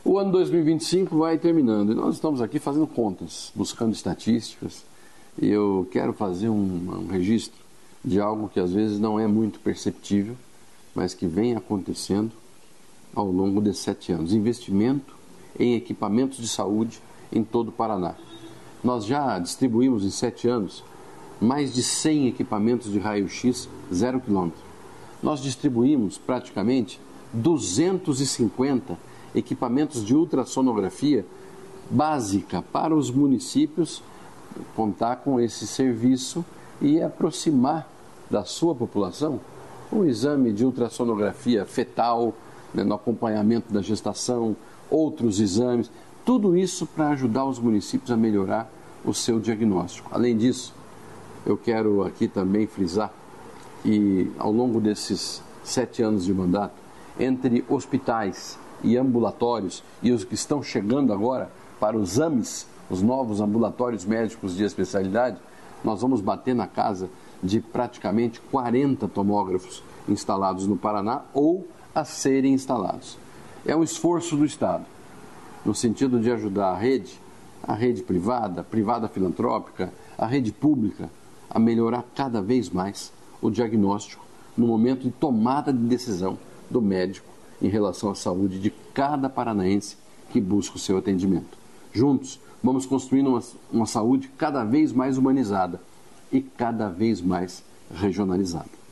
O ano 2025 vai terminando e nós estamos aqui fazendo contas, buscando estatísticas, e eu quero fazer um registro de algo que às vezes não é muito perceptível, mas que vem acontecendo ao longo de 7 anos. Investimento em equipamentos de saúde em todo o Paraná. Nós já distribuímos em 7 anos mais de 100 equipamentos de raio-x 0 km. Nós distribuímos praticamente 250 equipamentos de ultrassonografia básica para os municípios contar com esse serviço e aproximar da sua população o exame de ultrassonografia fetal, né, no acompanhamento da gestação, outros exames, tudo isso para ajudar os municípios a melhorar o seu diagnóstico. Além disso, eu quero aqui também frisar que ao longo desses 7 anos de mandato, entre hospitais e ambulatórios e os que estão chegando agora para os AMES, os novos ambulatórios médicos de especialidade, nós vamos bater na casa de praticamente 40 tomógrafos instalados no Paraná ou a serem instalados. É um esforço do Estado, no sentido de ajudar a rede privada, privada filantrópica, a rede pública, a melhorar cada vez mais o diagnóstico no momento de tomada de decisão do médico em relação à saúde de cada paranaense que busca o seu atendimento. Juntos, vamos construindo uma saúde cada vez mais humanizada e cada vez mais regionalizada.